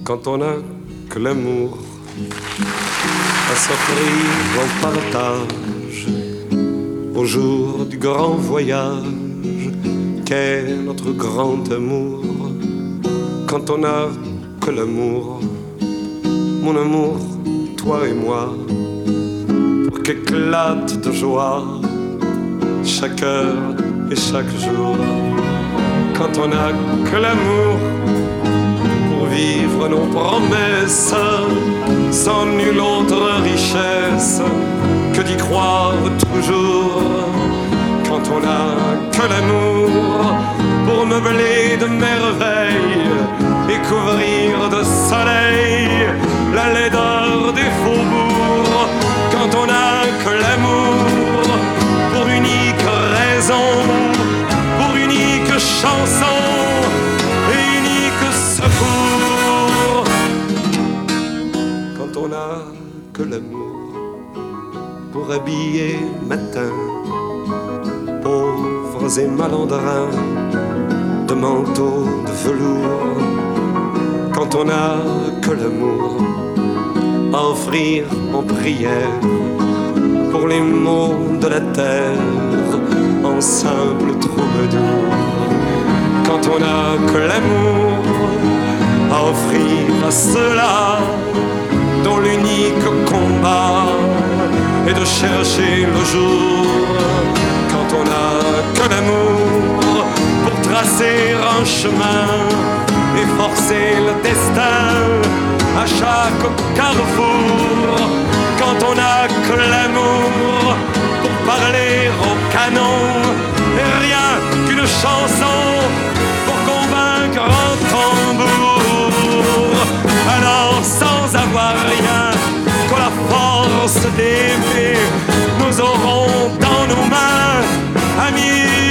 quand on n'a que l'amour à s'offrir en partage au jour du grand voyage qu'est notre grand amour. Quand on n'a que l'amour, mon amour, toi et moi, pour qu'éclate de joie chaque heure et chaque jour. Quand on n'a que l'amour pour vivre nos promesses, sans nulle autre richesse que d'y croire toujours. Quand on n'a que l'amour pour meubler de merveilles et couvrir de soleil la laideur des faubourgs. Quand on n'a que l'amour pour unique raison, pour unique chanson et unique secours. Quand on n'a que l'amour pour habiller matin pauvres et malandrins de manteaux de velours. Quand on n'a que l'amour à offrir en prière pour les maux de la terre en simple troubadour. Quand on n'a que l'amour à offrir à ceux-là dont l'unique combat est de chercher le jour. Quand on n'a que l'amour pour tracer un chemin et forcer le destin à chaque carrefour. Quand on n'a que l'amour pour parler au canon et rien qu'une chanson pour convaincre un tambour. Alors sans avoir rien que la force d'aimer, nous aurons dans nos mains, amis